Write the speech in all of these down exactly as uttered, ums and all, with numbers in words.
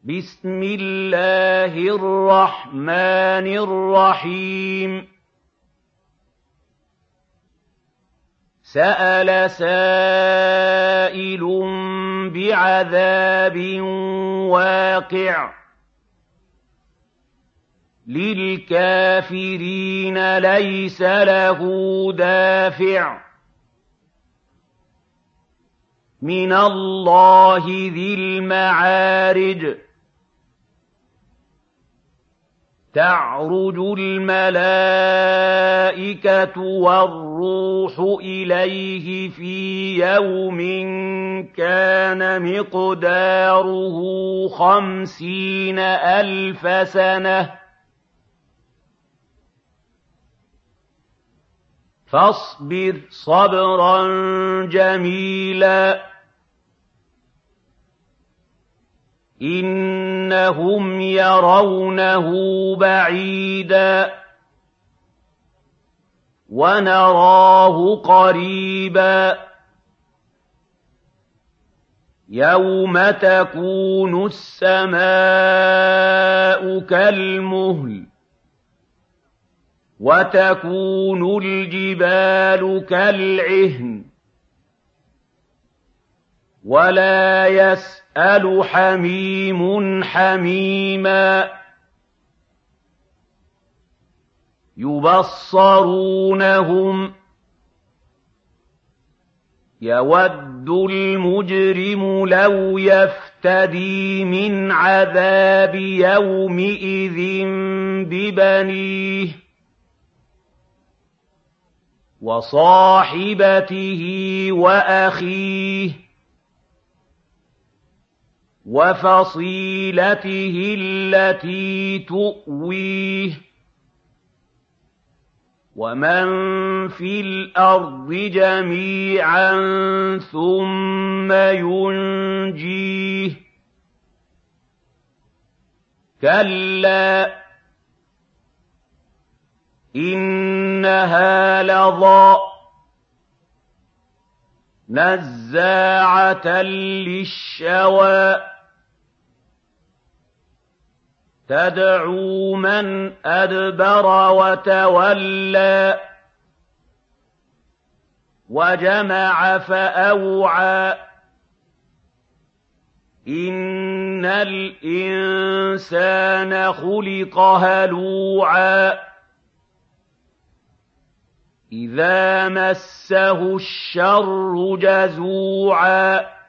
بسم الله الرحمن الرحيم سأل سائل بعذاب واقع للكافرين ليس له دافع من الله ذي المعارج تعرج الملائكة والروح إليه في يوم كان مقداره خمسين ألف سنة فاصبر صبرا جميلا إنهم يرونه بعيدا ونراه قريبا يوم تكون السماء كالمهل وتكون الجبال كالعهن ولا يسأل حميم حميما يبصرونهم يود المجرم لو يفتدي من عذاب يومئذ ببنيه وصاحبته وأخيه وفصيلته التي تؤويه ومن في الأرض جميعا ثم ينجيه كلا إنها لظى نزاعة للشوى تدعو من أدبر وتولى وجمع فأوعى إن الإنسان خلق هلوعا إذا مسه الشر جزوعا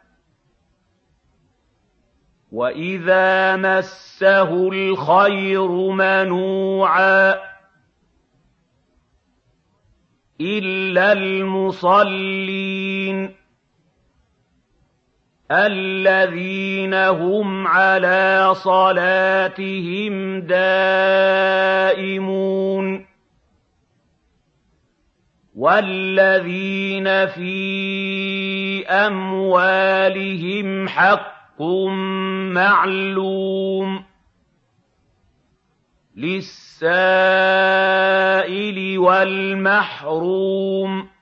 وإذا مسه الخير منوعا إلا المصلين الذين هم على صلاتهم دائمون والذين في أموالهم حق معلوم للسائل والمحروم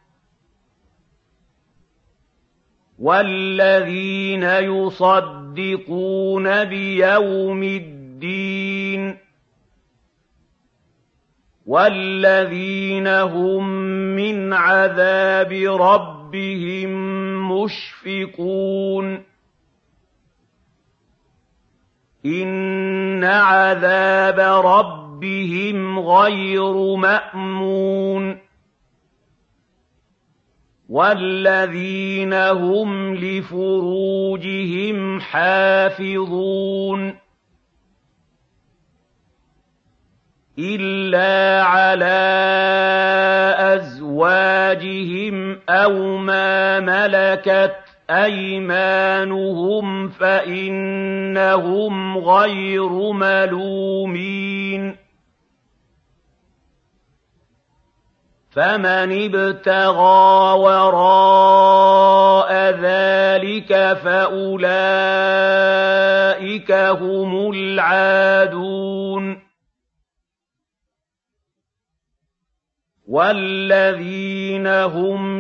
والذين يصدقون بيوم الدين والذين هم من عذاب ربهم مشفقون إن عذاب ربهم غير مأمون والذين هم لفروجهم حافظون إلا على أزواجهم أو ما ملكت أيمانهم فإنهم غير ملومين فمن ابتغى وراء ذلك فأولئك هم العادون والذين هم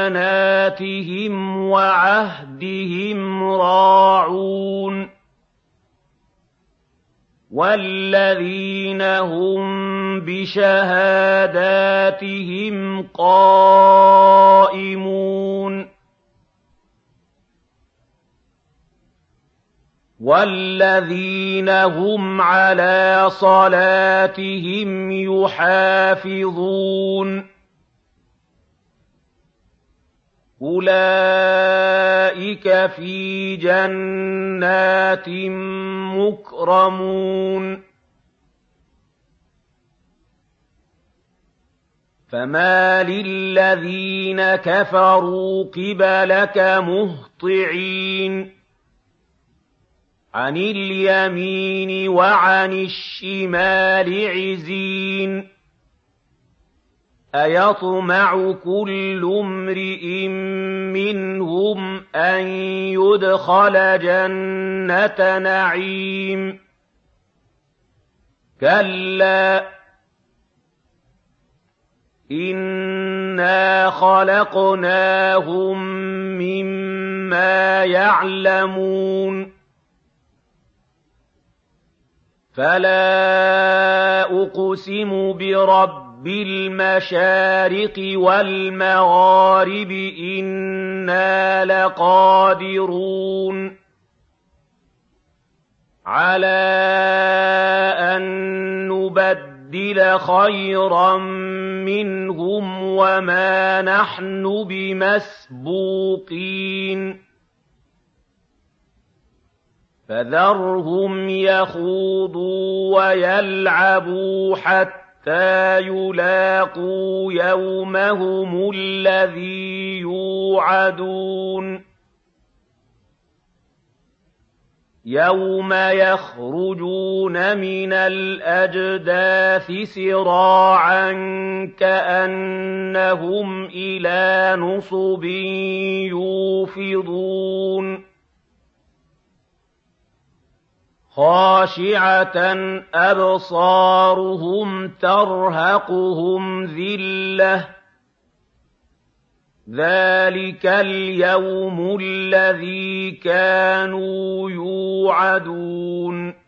لأماناتهم وعهدهم راعون وَالَّذِينَ هُم بِشَهَادَاتِهِمْ قَائِمُونَ وَالَّذِينَ هُمْ عَلَىٰ صَلَاتِهِمْ يُحَافِظُونَ أُولَٰئِكَ فِي جَنَّاتٍ مُّكْرَمُونَ فَمَالِ الَّذِينَ كَفَرُوا قِبَلَكَ مُهْطِعِينَ عَنِ الْيَمِينِ وَعَنِ الشِّمَالِ عِزِينَ أَيَطْمَعُ كُلُّ امْرِئٍ مِّنْهُمْ أَن يُدْخَلَ جَنَّةَ نَعِيمٍ كَلَّا إِنَّا خَلَقْنَاهُم مِّمَّا يَعْلَمُونَ فَلَا أُقْسِمُ بِرَبِّ الْمَشَارِقِ وَالْمَغَارِبِ إِنَّا لَقَادِرُونَ عَلَىٰ أَن نُّبَدِّلَ خَيْرًا مِّنْهُمْ وَمَا نَحْنُ بِمَسْبُوقِينَ فَذَرْهُمْ يَخُوضُوا وَيَلْعَبُوا حَتَّىٰ يُلَاقُوا يَوْمَهُمُ الَّذِي يُوعَدُونَ يَوْمَ يَخْرُجُونَ مِنَ الْأَجْدَاثِ سِرَاعًا كَأَنَّهُمْ إِلَىٰ نُصُبٍ يُوفِضُونَ خَاشِعَةً أَبْصَارُهُمْ تَرْهَقُهُمْ ذِلَّةٌ ۚ ذَٰلِكَ الْيَوْمُ الَّذِي كَانُوا يُوعَدُونَ